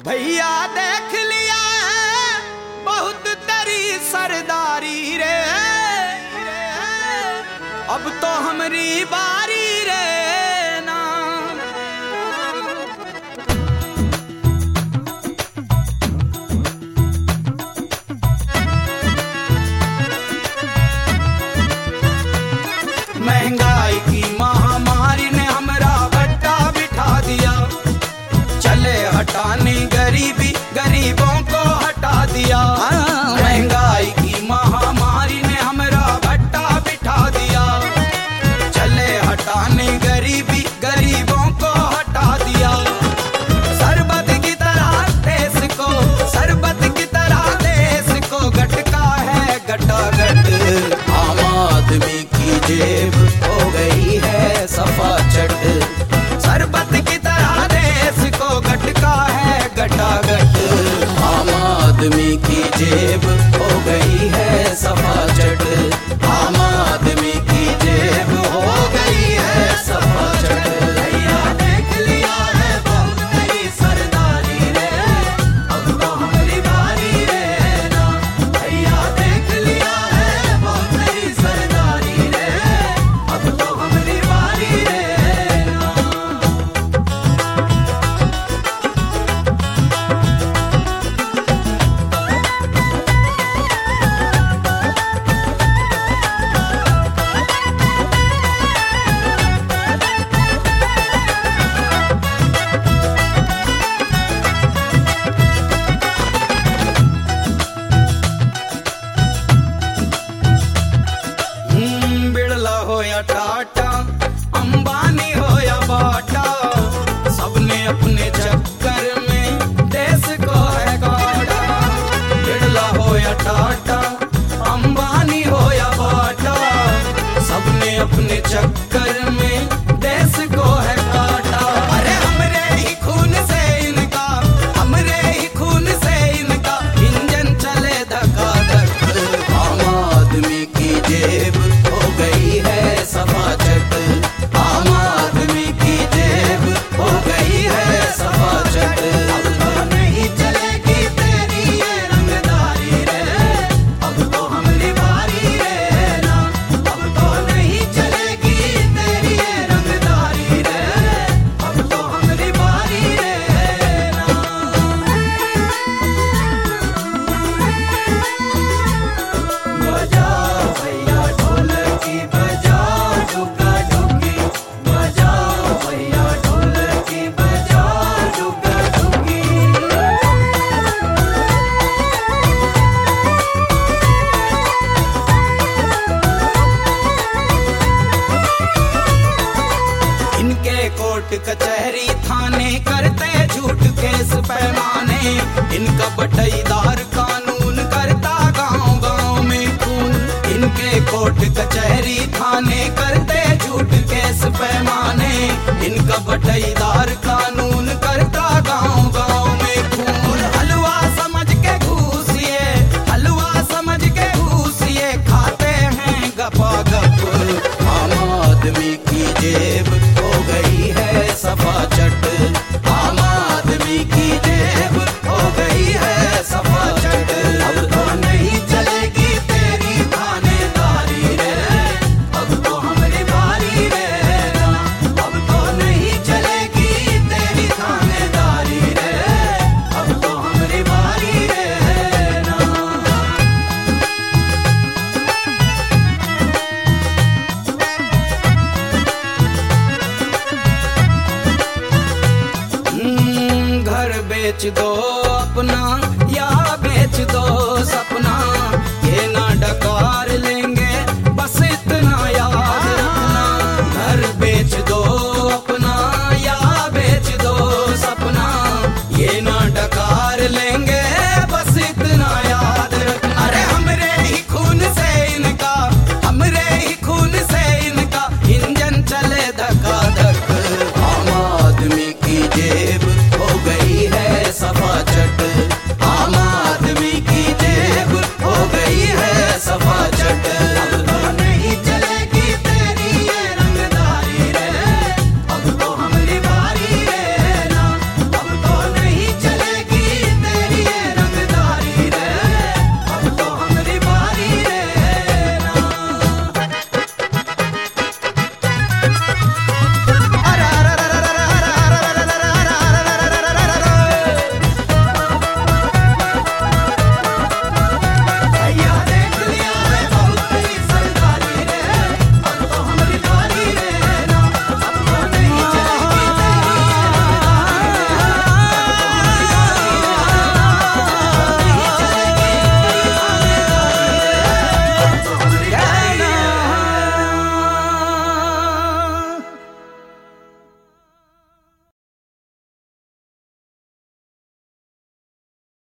भैया देख लिया है बहुत तेरी सरदारी रे, अब तो हमारी बारी रे ना। महंगाई की महामारी ने हमरा भट्टा बिठा दिया, चले हटाने गरीबी गरीबों को हटा दिया। महंगाई की महामारी ने हमरा भट्टा बिठा दिया, चले हटाने गरीबी गरीबों को हटा दिया। शरबत की तरह देश को, शरबत की तरह देश को गटका है गटागट। आम आदमी की जेब हो गई है सफा चट, शरबत की तरह देश को गटका है गटागट। आम आदमी की जेब हो गई है सफा चट, आम आदमी की जेब हो गई है सफा चट। भैया देख लिया है बहुत तेरी सरदारी रे, अब तो हमारी बारी रे ना। भैया देख लिया है बहुत तेरी सरदारी रे, अब तो हमारी बारी रे ना। बिड़ला हो या टाटा, अंबानी हो या बाटा, सबने अपने चक्कर में देश को है काटा। बिड़ला हो या टाटा, अंबानी हो या बाटा, सबने अपने चक्कर में देश को है काटा। अरे हमरे ही खून से इनका, हमरे ही खून से इनका इंजन चले धकाधक। आम आदमी की जेब हो गई है सफा चट, आम आदमी की जेब हो गई है सफा चट। अब तो नहीं चलेगी तेरी ये रंगदारी रे, अब तो हमारी बारी रे ना। अब तो नहीं चलेगी तेरी ये रंगदारी रे, अब तो हमारी बारी रे ना। बजाओ भैया ढोलकी बजाओ डुगा डुगी, बजाओ भैया ढोलकी बजाओ डुगा डुगी। इनके कोर्ट कचहरी थाने करते झूठ केस पैमाने, इनका बटाईदार कानून करता गांव गांव में खून। इनके कोर्ट कचहरी थाने करते झूठ केस पैमाने, इनका बटाईदार कानून करता गांव गांव में खून। हलवा समझ के घूसिए, हलवा समझ के घूसिए, खाते हैं गपागप। आम आदमी की जेब हो गई है सफा चट, आम आदमी की जेब हो गई है सफा चट। अब तो नहीं चलेगी तेरी थानेदारी रे, अब तो हमारी बारी रे ना। अब तो नहीं चलेगी तेरी थानेदारी रे, अब तो हमारी बारी रे ना। घर बेच दो अपना